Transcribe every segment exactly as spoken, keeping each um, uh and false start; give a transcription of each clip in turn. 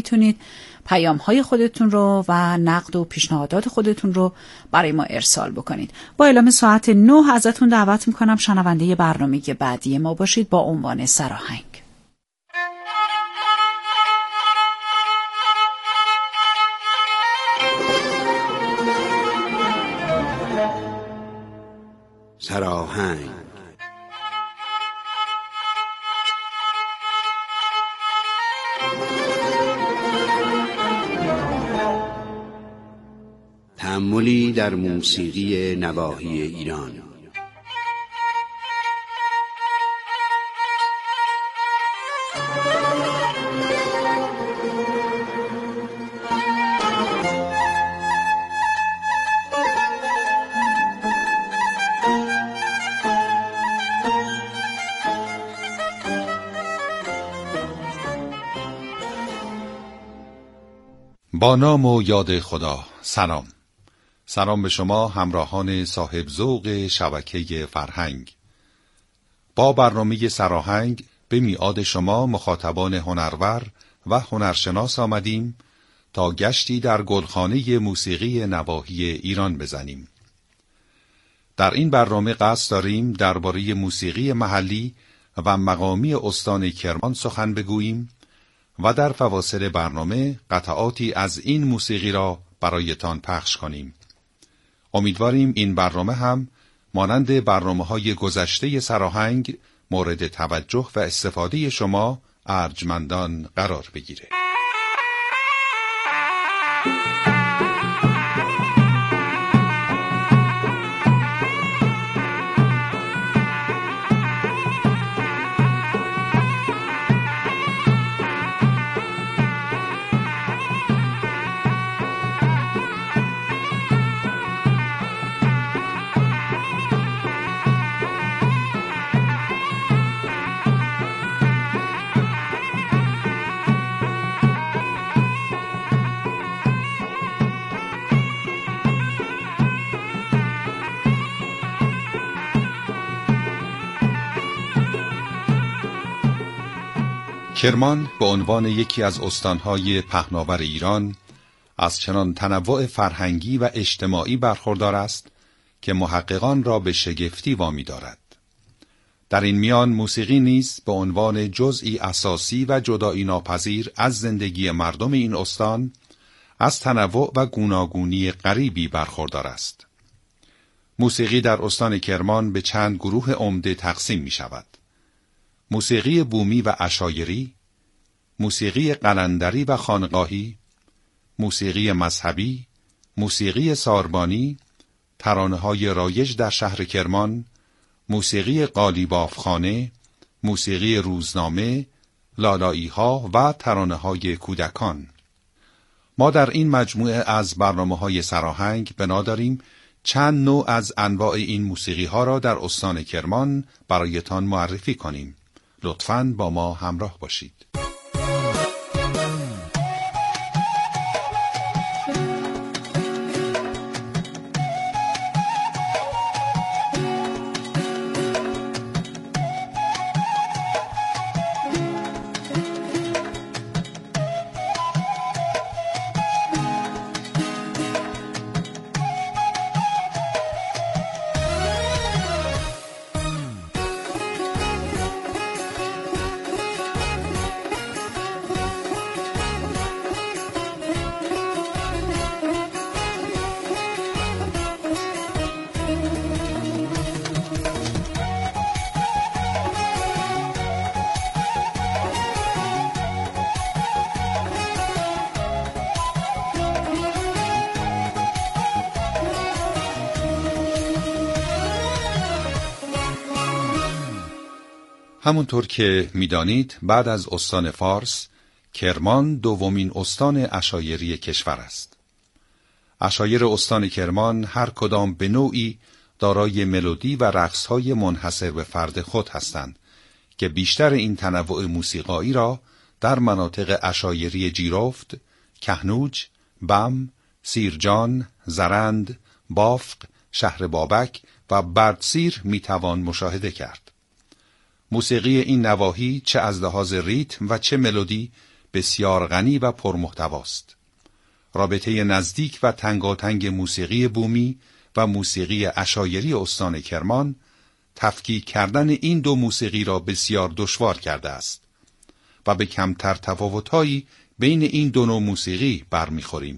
میتونید پیام های خودتون رو و نقد و پیشنهادات خودتون رو برای ما ارسال بکنید. با اعلام ساعت نه ازتون دعوت میکنم شنونده برنامه بعدی ما باشید با عنوان سراهنگ. سراهنگ. تأملی در موسیقی نواحی ایران. با نام و یاد خدا. سلام. سلام به شما همراهان صاحب ذوق شبکه فرهنگ. با برنامه سراهنگ به میعاد شما مخاطبان هنرور و هنرشناس آمدیم تا گشتی در گلخانه موسیقی نواحی ایران بزنیم. در این برنامه قصد داریم درباره موسیقی محلی و مقامی استان کرمان سخن بگوییم و در فواصل برنامه قطعاتی از این موسیقی را برایتان پخش کنیم. امیدواریم این برنامه هم مانند برنامه‌های گذشته سراهنگ مورد توجه و استفاده شما ارجمندان قرار بگیره. کرمان به عنوان یکی از استانهای پهناور ایران از چنان تنوع فرهنگی و اجتماعی برخوردار است که محققان را به شگفتی وامی دارد. در این میان موسیقی نیز به عنوان جزئی اساسی و جدایی ناپذیر از زندگی مردم این استان از تنوع و گوناگونی غریبی برخوردار است. موسیقی در استان کرمان به چند گروه عمده تقسیم می شود: موسیقی بومی و عشایری، موسیقی قلندری و خانقاهی، موسیقی مذهبی، موسیقی ساربانی، ترانه‌های رایج در شهر کرمان، موسیقی قالیبافخانه، موسیقی روزنامه، لالایی‌ها و ترانه‌های کودکان. ما در این مجموعه از برنامه‌های سراهنگ بنا داریم چند نوع از انواع این موسیقی‌ها را در استان کرمان برایتان معرفی کنیم. لطفاً با ما همراه باشید. همونطور که می‌دانید بعد از استان فارس، کرمان دومین استان عشایری کشور است. عشایر استان کرمان هر کدام به نوعی دارای ملودی و رقص‌های منحصر به فرد خود هستند که بیشتر این تنوع موسیقایی را در مناطق عشایری جیرفت، کهنوج، بم، سیرجان، زرند، بافق، شهر بابک و بردسیر میتوان مشاهده کرد. موسیقی این نواحی چه از لحاظ ریتم و چه ملودی بسیار غنی و پرمحتواست. رابطه نزدیک و تنگاتنگ موسیقی بومی و موسیقی عشایری استان کرمان تفکیک کردن این دو موسیقی را بسیار دشوار کرده است و به کمتر تفاوت‌هایی بین این دو نوع موسیقی برمیخوریم.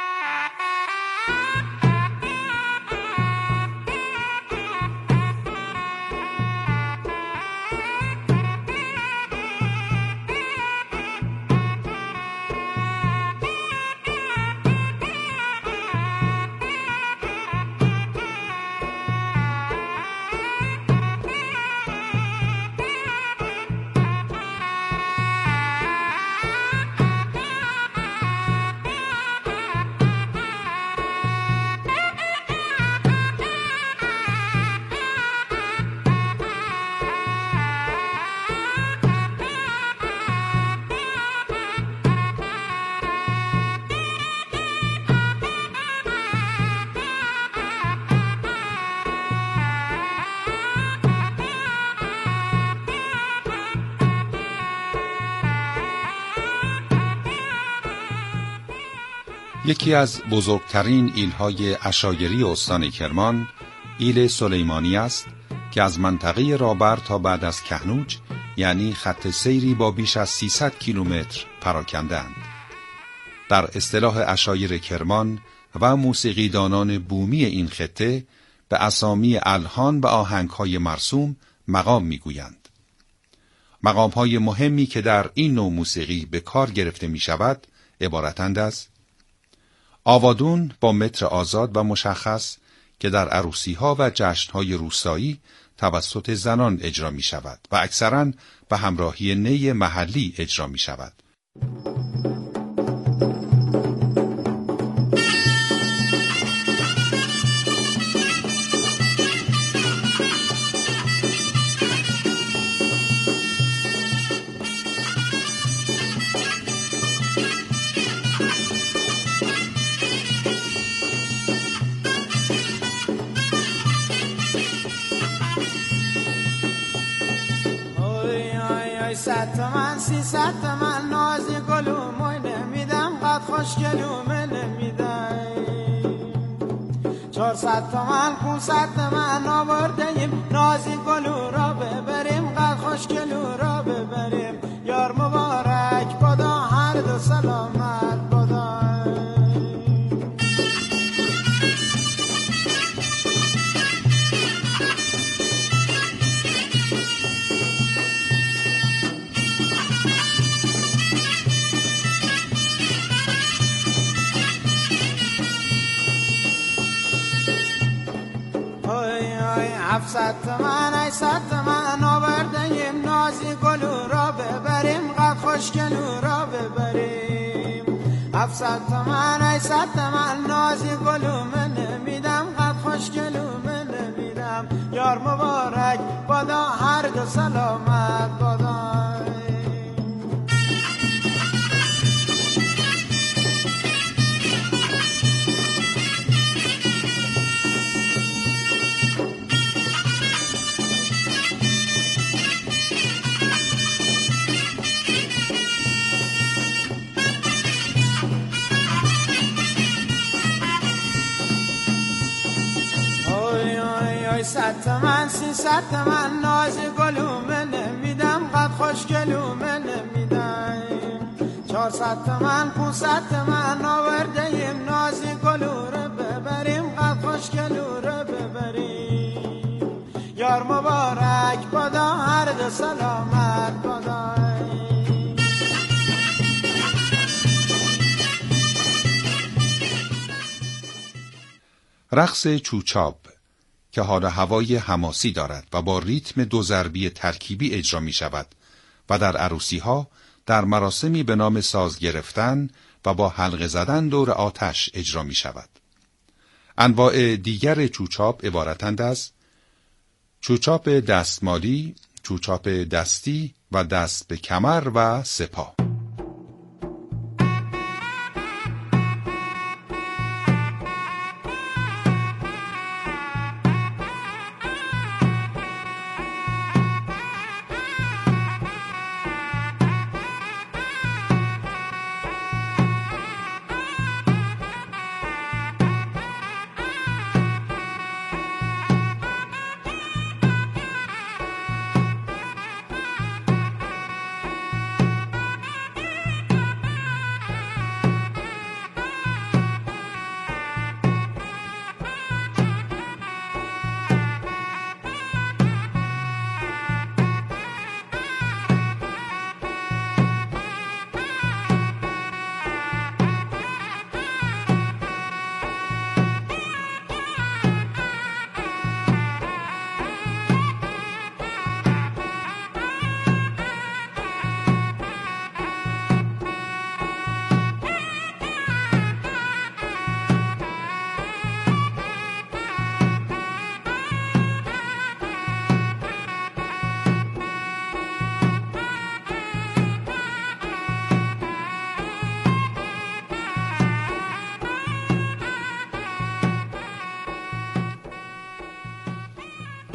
یکی از بزرگترین ایل‌های عشایری استان کرمان ایل سلیمانی است که از منطقه رابر تا بعد از کهنوج، یعنی خط سیری با بیش از سیصد کیلومتر پراکنده‌اند. در اصطلاح عشایر کرمان و موسیقیدانان بومی این خطه به اسامی الحان و آهنگ‌های مرسوم مقام می‌گویند. مقام‌های مهمی که در این نوع موسیقی به کار گرفته می‌شود عبارتند از آوادون با متر آزاد و مشخص که در عروسی‌ها و جشن‌های روستایی توسط زنان اجرا می‌شود و اکثراً به همراهی نی محلی اجرا می‌شود. صد تومن سیصد تومن نازی گلو موی نمیدم قد خوشگلو من نمیدم چهارصد تومن پونصد تومن آوردیم نازی گلو را ببریم قد خوشگلو را ببریم یار مبارک بدا هر دو سلامت بدا هفتصد تومن هشتصد تومن آوردیم نازی گلو را ببریم قد خوشگلو را ببریم هفتصد تومن هشتصد تومن نازی گلو من نمیدم قد خوشگلو من نمیدم یار مبارک بادا هر دو سلامت بادا صد تومن سیصد تومن نازی گلو من نمیدم قد خوشگلو من نمیدم چهارصد تومن پونصد تومن آوردیم نازی گلو رو ببریم قد خوشگلو رو ببریم یار مبارک بادا هر دو سلامت بادا رقص چوچاب که حال هوای حماسی دارد و با ریتم دو ضربی ترکیبی اجرا می شود و در عروسی ها در مراسمی به نام ساز گرفتن و با حلقه زدن دور آتش اجرا می شود. انواع دیگر چوچاپ عبارتند از چوچاپ دستمالی، چوچاپ دستی و دست به کمر و سپاه.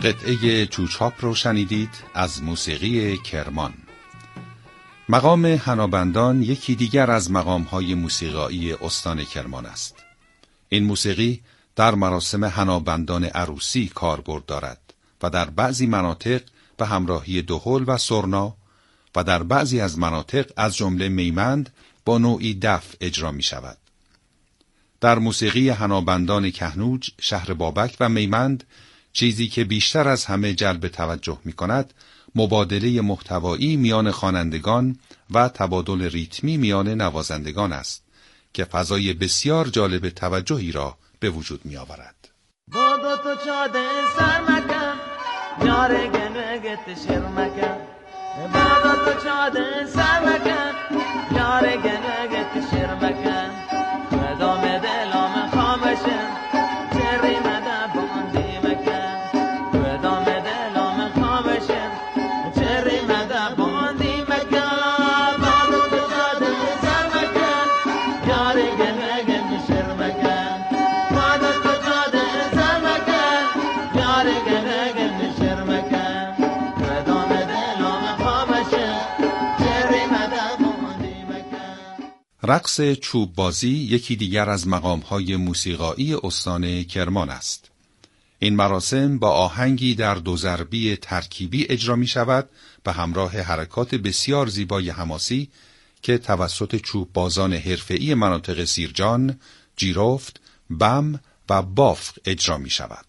قطعه چوچاپ رو شنیدید از موسیقی کرمان. مقام حنابندان یکی دیگر از مقام‌های موسیقایی استان کرمان است. این موسیقی در مراسم حنابندان عروسی کاربرد دارد و در بعضی مناطق به همراهی دهل و سرنا و در بعضی از مناطق از جمله میمند با نوعی دف اجرا می شود. در موسیقی حنابندان کهنوج، شهر بابک و میمند چیزی که بیشتر از همه جلب توجه می کند مبادله محتوایی میان خوانندگان و تبادل ریتمی میان نوازندگان است که فضای بسیار جالب توجهی را به وجود می آورد. با دو تو چاده سر مکن یاره گنگت شیر مکن با دو تو چاده سر مکن یاره گنگت شیر مکن مدام دلام خامشم چری مده باندی مکن مدام دلام خامشم چری مده باندی مکن با دو تو چاده سر مکن یاره گنگت شیر مکن با دو تو چاده سر مکن یاره گنگت شیر مکن مدام دلام خامشم چری مده باندی مکن. رقص چوب بازی یکی دیگر از مقام‌های موسیقایی استان کرمان است. این مراسم با آهنگی در دو ضربی ترکیبی اجرا می شود به همراه حرکات بسیار زیبای حماسی که توسط چوب بازان حرفه‌ای مناطق سیرجان، جیرفت، بم و بافق اجرا می شود.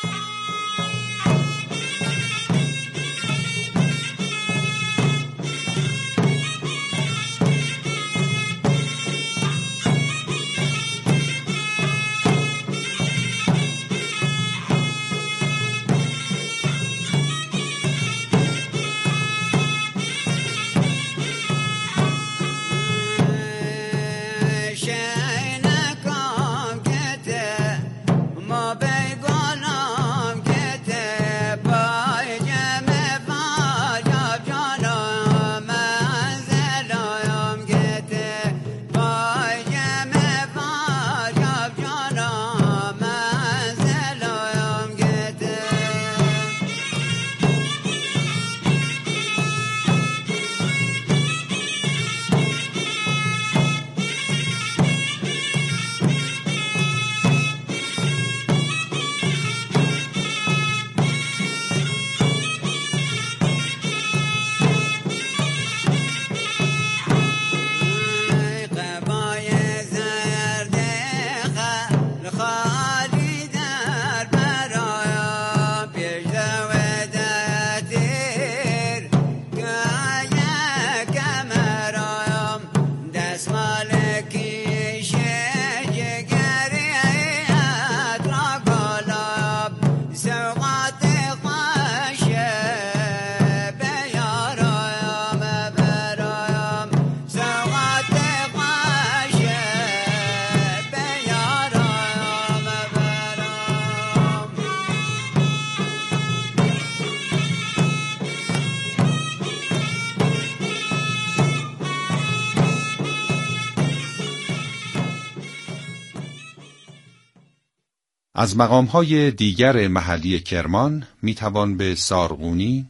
از مقام‌های دیگر محلی کرمان میتوان به سارغونی،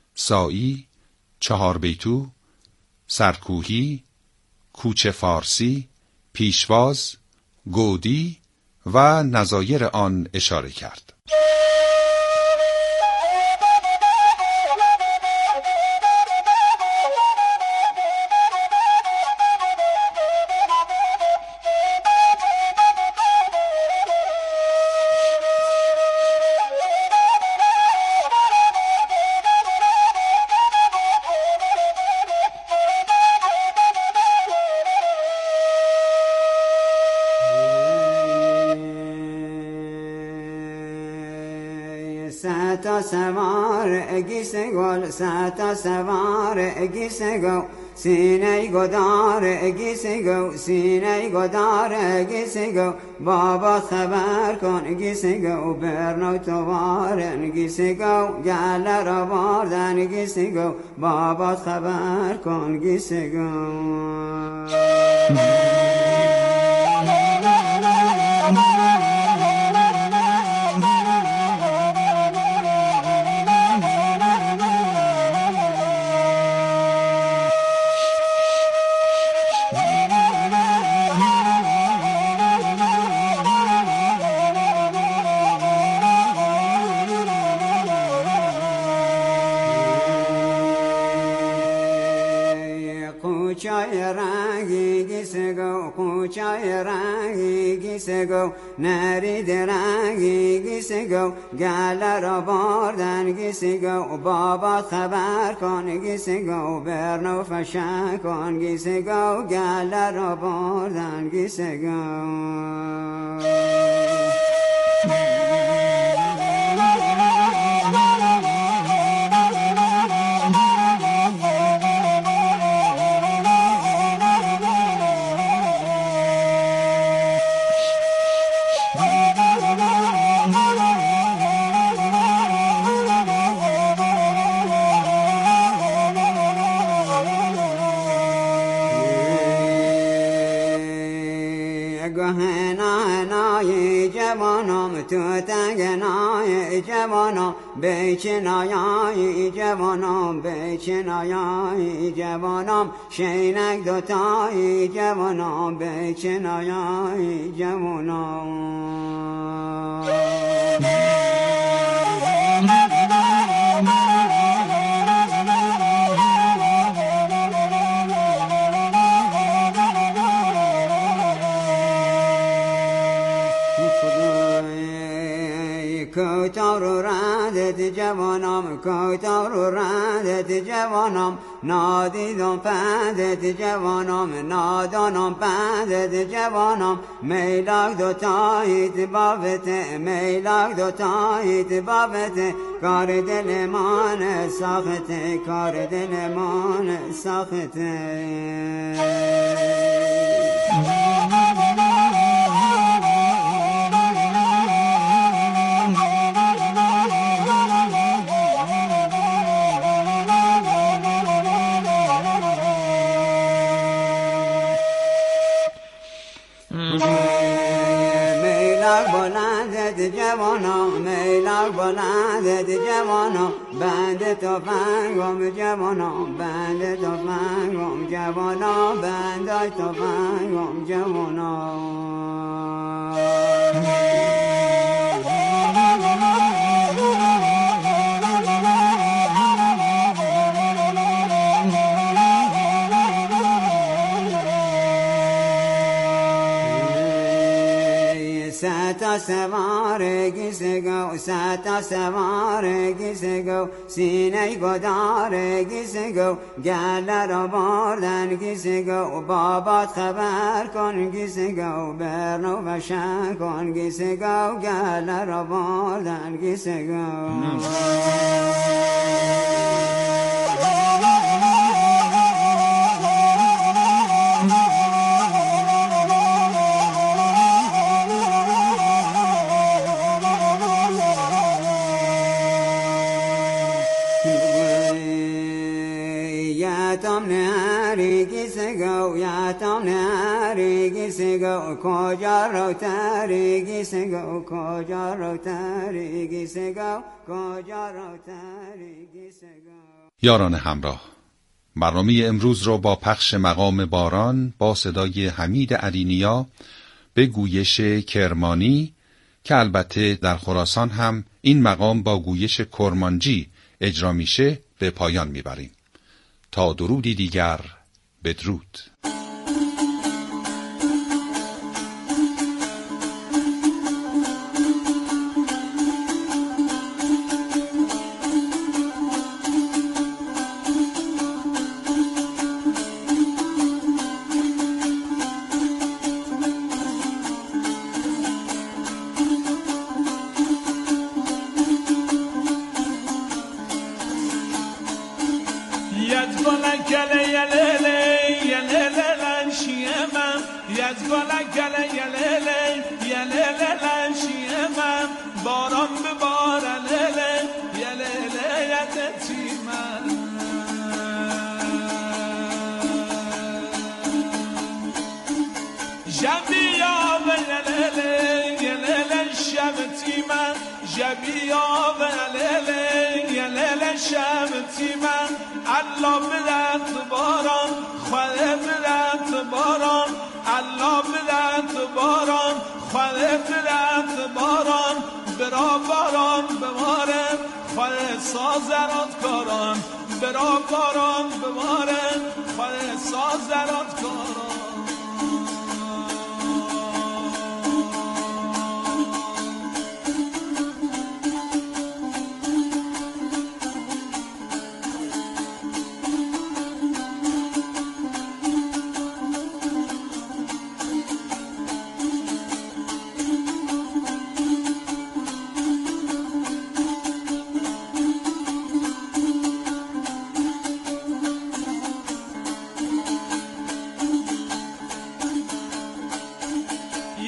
سایی، چهاربیتو، سرکوهی، کوچه فارسی، پیشواز، گودی و نظایر آن اشاره کرد. ساتا سوار اگیس گل ساتا سوار اگیس گو سینه گدار اگیس گو سینه گدار اگیس گو بابا خبر کن اگیس گو برنو توار اگیس گو گل را باردن اگیس گو بابا خبر کن اگیس گو. گو قوچای رنگی گیسه گو نرید رنگی گیسه گو گل را بردن گیسه گو بابا خبر کن گیسه گو برنو فشن کن گیسه گو گل را بردن گیسه گو تو تنگنای جوانم بیچنایای جوانم بیچنایای جوانم شینک دوتای جوانم بیچنایای جوانم کوتاه رو رندت جوانم کوتاه رو رندت جوانم نادیدم پندت جوانم نادانم پندت جوانم میلاک دوتایت بابته میلاک دوتایت بابته کار دل من ساخته کار دل من ساخته جوانم میلاک بلندت جوانم بند تفنگم جوانم بند تفنگم جوانم بند تفنگم جوانم ستا سوار گیسه گو ستا سوار گیسه گو سینه گدار گیسه گو گل را بردن گیسه گو بابات خبر کن گیسه گو برنو وشن کن گیسه گو گل را بردن گیسه گو یاتم نهاری گیسه گو یاتم نهاری گیسه گو کجا رو تاری گیسه گو کجا رو تاری گیسه گو کجا رو تاری گیسه گو. یاران همراه، برنامه امروز رو با پخش مقام باران با صدای حمید علی به گویش کرمانی که البته در خراسان هم این مقام با گویش کرمانجی اجرا میشه به پایان میبریم. تا درودی دیگر، بدرود. باران به باران لیله یه لیله یتتی من جبیا و یه لیله یه لیله شبتی من جبیا و یه لیله یه لیله شبتی من الله بدت باران خواهد بدت باران الله بدت باران خواهد بدت باران برا باران بماره خواهد سازرات کاران برا باران بماره خواهد سازرات کاران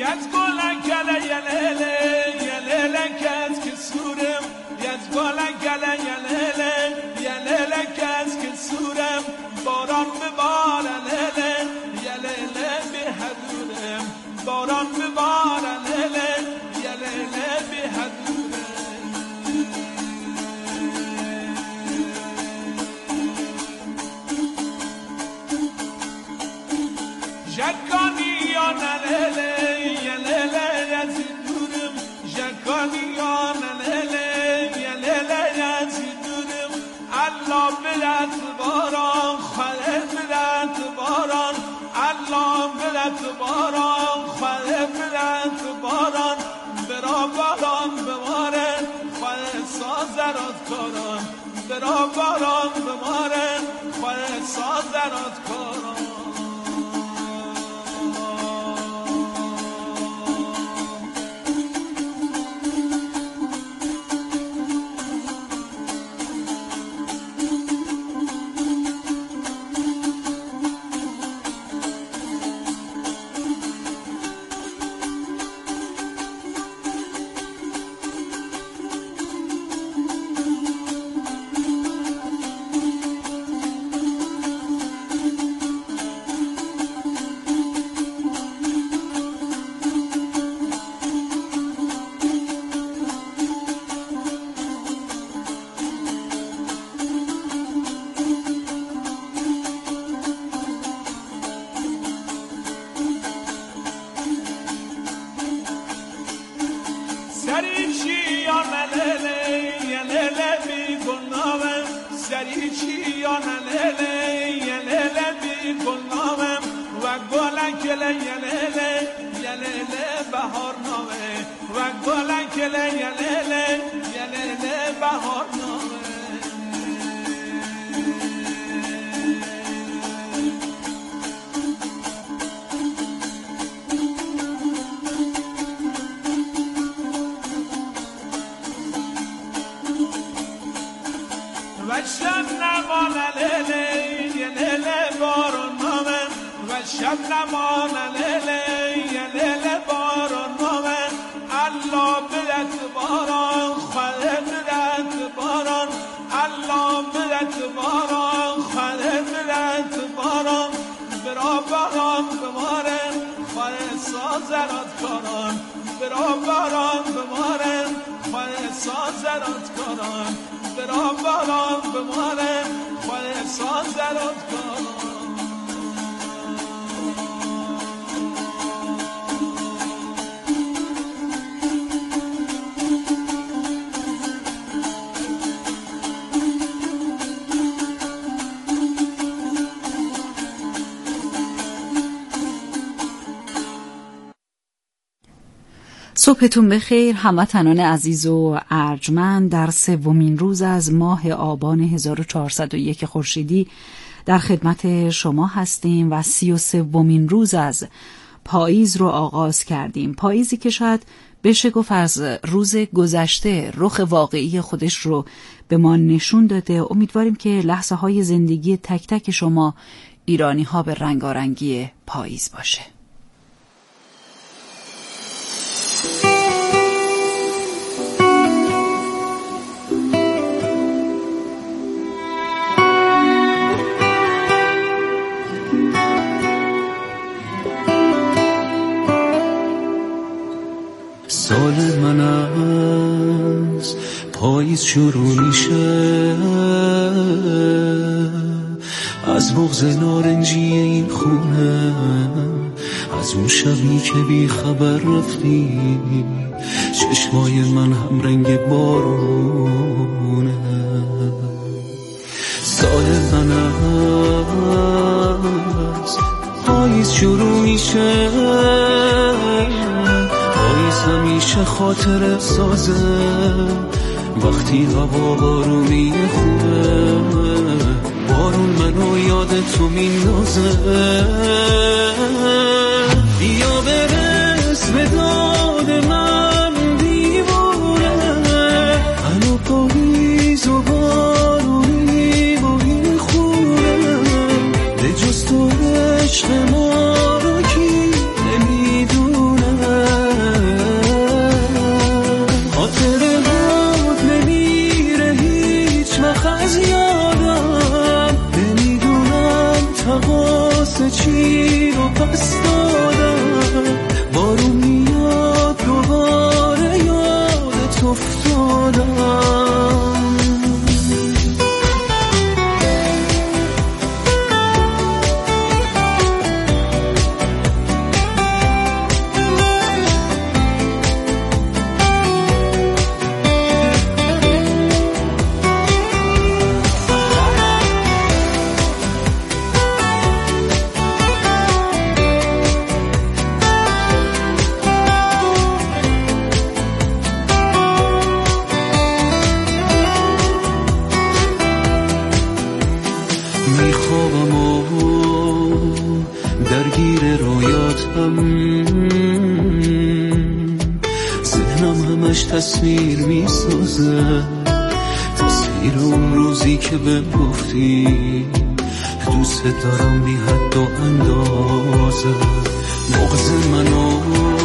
یز گلن گله یلیله یلیله کس که سورم یز گلن گله یلیله یلیله کس که سورم باران ببارن لیله یلیله به حدورم باران ببارن لیله یلیله به حدورم جکانی یا نلیله یلیله یزی دورم جکانی یا نلیله یلیله یزی دورم الله بلت باران خاله بلت باران الله بلت باران خاله بلت باران برا باران بماره خاله سازرات کاران برا باران بماره خاله سازرات کاران شب نمان لیله لیله باران نامه الله بلت باران خاله بلت باران الله بلت باران خاله بلت باران برا باران بماره خاله سازرات کاران برا باران بماره خاله سازرات کاران برا باران بماره خاله سازرات کاران صبحتون بخیر هموطنان عزیز و ارجمند. در سومین روز از ماه آبان هزار و چهارصد و یک خورشیدی در خدمت شما هستیم و سی و سومین روز از پاییز رو آغاز کردیم. پاییزی که شاید بشه گفت از روز گذشته رخ واقعی خودش رو به ما نشون داده. امیدواریم که لحظه های زندگی تک تک شما ایرانی ها به رنگارنگی پاییز باشه. سال من از پاییز شروع میشه، از بغض نارنجی این خونه، از اون شبی که بی خبر رفتی، چشمای من هم رنگ بارونه. سال من از پاییز شروع میشه، پاییز همیشه خاطر سازه، وقتی هوا بارونی خوبه، بارون منو یاد تو میندازه. بیا برس به داد من دیوانه، هنو پاییز و بارونی با این خونه، به جز تو عشق ما رو کی نمیدونه. ذهنم همش تصویر میسازه، تصویر اون روزی که بهم گفتی دوست دارم بی حد و اندازه. مغز منو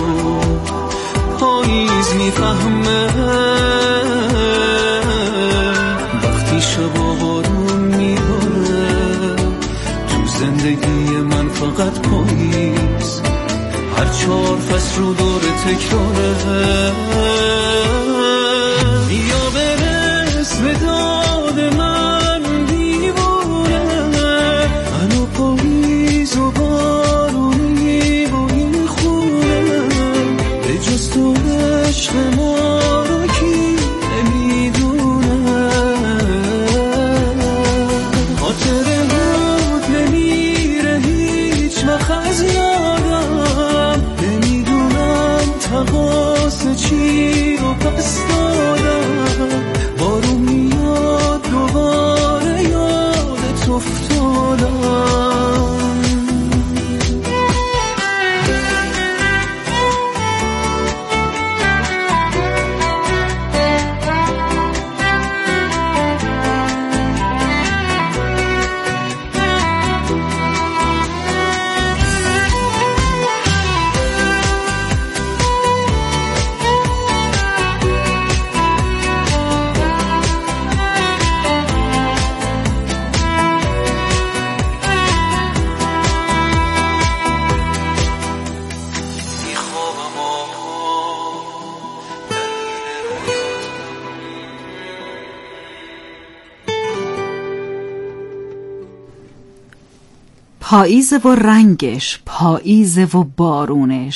پاییز میفهمه وقتی شبا بارون میباره. تو زندگی من فقط پاییز، هر چهار فصل رو دور تکراره. بیا برس به داد من دیوونه، منو پاییز و بارونی و این خونه. به جز تو عشق ما رو کی نمیدونه. خاطره بود نمیره هیچ وقت از یادم، نمیدونم تقاس چی رو پس دادم. بارون میاد دوباره یادت افتادم. پاییزه و رنگش، پاییزه و بارونش،